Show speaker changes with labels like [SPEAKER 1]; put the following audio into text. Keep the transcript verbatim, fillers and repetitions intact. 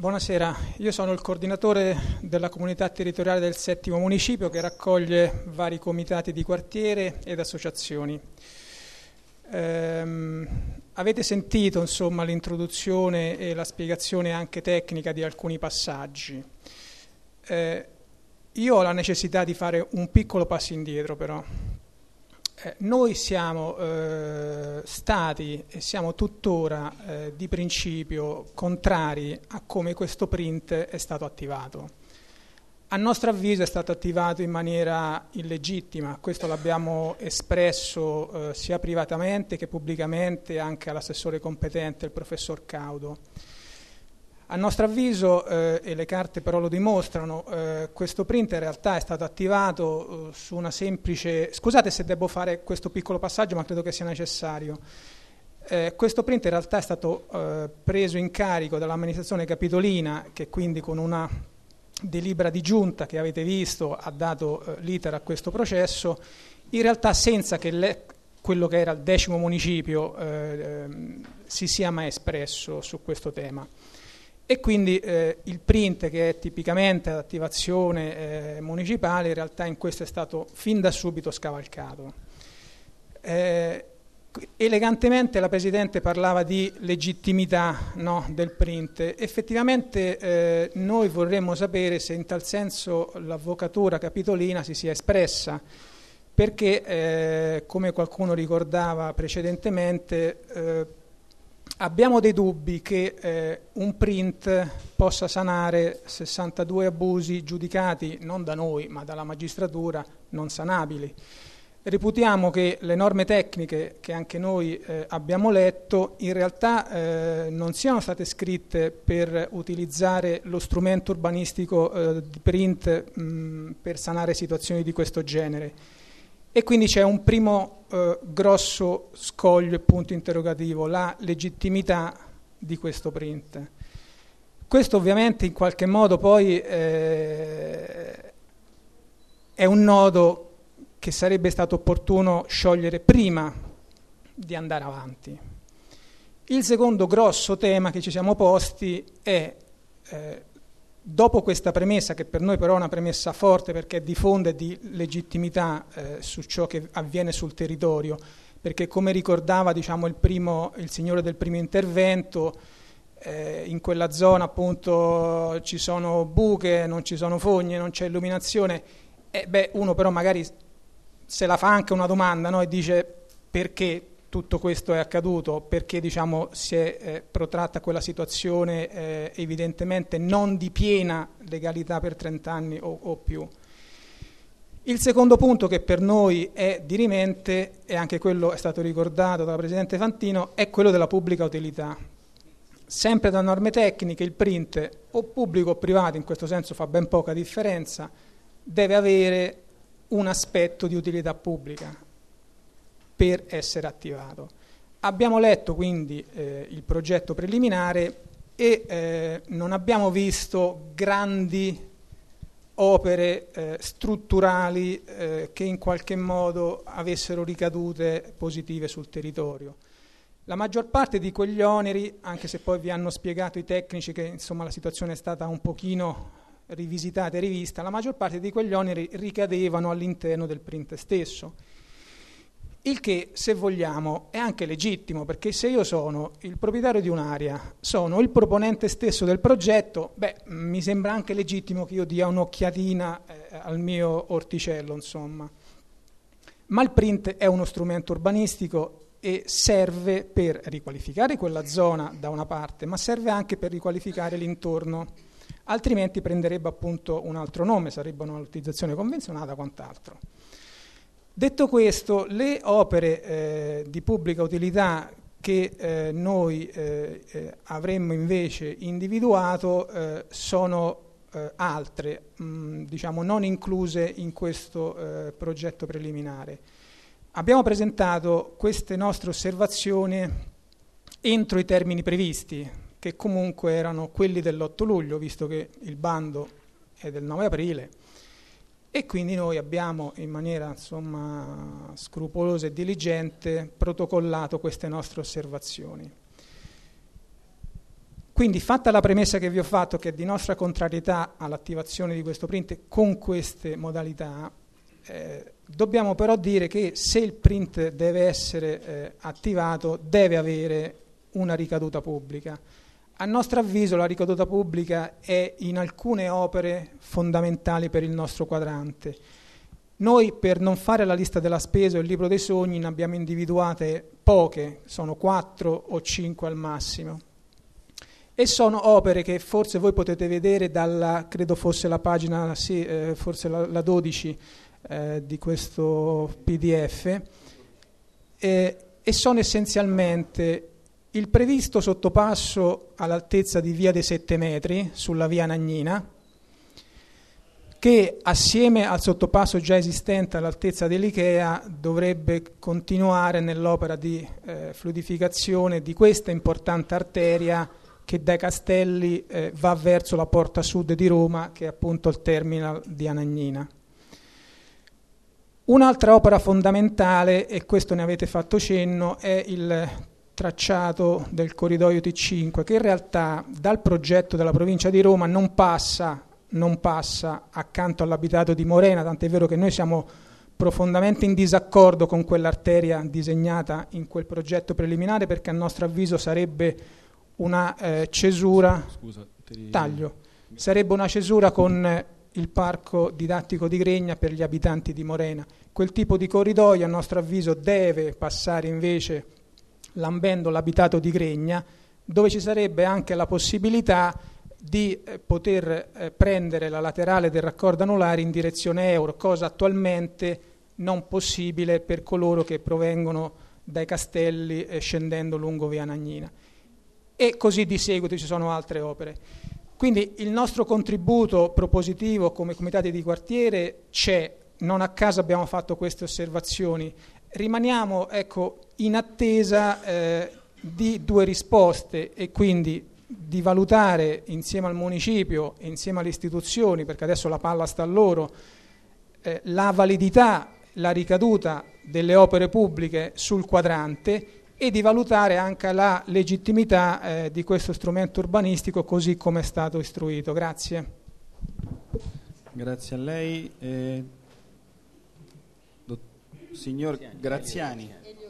[SPEAKER 1] Buonasera, io sono il coordinatore della comunità territoriale del settimo municipio che raccoglie vari comitati di quartiere ed associazioni. Ehm, avete sentito insomma l'introduzione e la spiegazione anche tecnica di alcuni passaggi. Eh, io ho la necessità di fare un piccolo passo indietro però. Eh, noi siamo eh, stati e siamo tuttora eh, di principio contrari a come questo print è stato attivato. A nostro avviso è stato attivato in maniera illegittima, questo l'abbiamo espresso eh, sia privatamente che pubblicamente anche all'assessore competente, il professor Caudo. A nostro avviso, eh, e le carte però lo dimostrano, eh, questo print in realtà è stato attivato eh, su una semplice... Scusate se devo fare questo piccolo passaggio, ma credo che sia necessario. Eh, questo print in realtà è stato eh, preso in carico dall'amministrazione capitolina, che quindi con una delibera di giunta che avete visto ha dato eh, l'iter a questo processo, in realtà senza che le, quello che era il decimo municipio eh, eh, si sia mai espresso su questo tema. E quindi eh, il print, che è tipicamente ad attivazione eh, municipale, in realtà in questo è stato fin da subito scavalcato. Eh, elegantemente la Presidente parlava di legittimità, no, del print. Effettivamente eh, noi vorremmo sapere se in tal senso l'avvocatura capitolina si sia espressa, perché eh, come qualcuno ricordava precedentemente, eh, abbiamo dei dubbi che eh, un print possa sanare sessantadue abusi giudicati non da noi ma dalla magistratura non sanabili. Reputiamo che le norme tecniche che anche noi eh, abbiamo letto in realtà eh, non siano state scritte per utilizzare lo strumento urbanistico eh, di print mh, per sanare situazioni di questo genere. E quindi c'è un primo eh, grosso scoglio e punto interrogativo, la legittimità di questo print. Questo ovviamente in qualche modo poi eh, è un nodo che sarebbe stato opportuno sciogliere prima di andare avanti. Il secondo grosso tema che ci siamo posti è eh, dopo questa premessa, che per noi però è una premessa forte perché diffonde di legittimità eh, su ciò che avviene sul territorio, perché come ricordava diciamo, il, primo, il signore del primo intervento, eh, in quella zona appunto ci sono buche, non ci sono fogne, non c'è illuminazione, e beh, uno però magari se la fa anche una domanda, no? E dice perché tutto questo è accaduto, perché diciamo, si è eh, protratta quella situazione eh, evidentemente non di piena legalità per trent'anni o, o più. Il secondo punto che per noi è dirimente, e anche quello è stato ricordato dalla Presidente Fantino, è quello della pubblica utilità. Sempre da norme tecniche il print, o pubblico o privato, in questo senso fa ben poca differenza, deve avere un aspetto di utilità pubblica per essere attivato. Abbiamo letto quindi eh, il progetto preliminare e eh, non abbiamo visto grandi opere eh, strutturali eh, che in qualche modo avessero ricadute positive sul territorio. La maggior parte di quegli oneri, anche se poi vi hanno spiegato i tecnici che insomma la situazione è stata un pochino rivisitata e rivista, la maggior parte di quegli oneri ricadevano all'interno del print stesso. Il che, se vogliamo, è anche legittimo, perché se io sono il proprietario di un'area, sono il proponente stesso del progetto, beh, mi sembra anche legittimo che io dia un'occhiatina eh, al mio orticello, insomma. Ma il print è uno strumento urbanistico e serve per riqualificare quella zona da una parte, ma serve anche per riqualificare l'intorno, altrimenti prenderebbe appunto un altro nome, sarebbe un'utilizzazione convenzionata o quant'altro. Detto questo, le opere eh, di pubblica utilità che eh, noi eh, eh, avremmo invece individuato eh, sono eh, altre, mh, diciamo non incluse in questo eh, progetto preliminare. Abbiamo presentato queste nostre osservazioni entro i termini previsti, che comunque erano quelli dell'otto luglio, visto che il bando è del nove aprile. E quindi noi abbiamo in maniera insomma, scrupolosa e diligente protocollato queste nostre osservazioni. Quindi, fatta la premessa che vi ho fatto, che è di nostra contrarietà all'attivazione di questo print con queste modalità, eh, dobbiamo però dire che se il print deve essere eh, attivato, deve avere una ricaduta pubblica. A nostro avviso la ricaduta pubblica è in alcune opere fondamentali per il nostro quadrante. Noi, per non fare la lista della spesa o il libro dei sogni, ne abbiamo individuate poche, sono quattro o cinque al massimo. E sono opere che forse voi potete vedere dalla, credo fosse la pagina, sì, eh, forse la, la dodici eh, di questo P D F, eh, e sono essenzialmente il previsto sottopasso all'altezza di via dei Sette Metri sulla via Nagnina, che assieme al sottopasso già esistente all'altezza dell'Ikea dovrebbe continuare nell'opera di eh, fluidificazione di questa importante arteria che dai Castelli eh, va verso la porta sud di Roma, che è appunto il terminal di Anagnina. Un'altra opera fondamentale, e questo ne avete fatto cenno, è il tracciato del corridoio T cinque, che in realtà dal progetto della provincia di Roma non passa, non passa accanto all'abitato di Morena, tant'è vero che noi siamo profondamente in disaccordo con quell'arteria disegnata in quel progetto preliminare, perché a nostro avviso sarebbe una eh, cesura, Scusa, ti... taglio, sarebbe una cesura con eh, il parco didattico di Gregna per gli abitanti di Morena. Quel tipo di corridoio a nostro avviso deve passare invece lambendo l'abitato di Gregna, dove ci sarebbe anche la possibilità di eh, poter eh, prendere la laterale del raccordo anulare in direzione Euro, cosa attualmente non possibile per coloro che provengono dai Castelli eh, scendendo lungo via Nagnina. E così di seguito ci sono altre opere. Quindi il nostro contributo propositivo come comitati di quartiere c'è, non a caso abbiamo fatto queste osservazioni. Rimaniamo ecco, in attesa eh, di due risposte e quindi di valutare insieme al municipio e insieme alle istituzioni, perché adesso la palla sta a loro, eh, la validità, la ricaduta delle opere pubbliche sul quadrante, e di valutare anche la legittimità eh, di questo strumento urbanistico così come è stato istruito. Grazie.
[SPEAKER 2] Grazie a lei. Eh, dott- signor Graziani.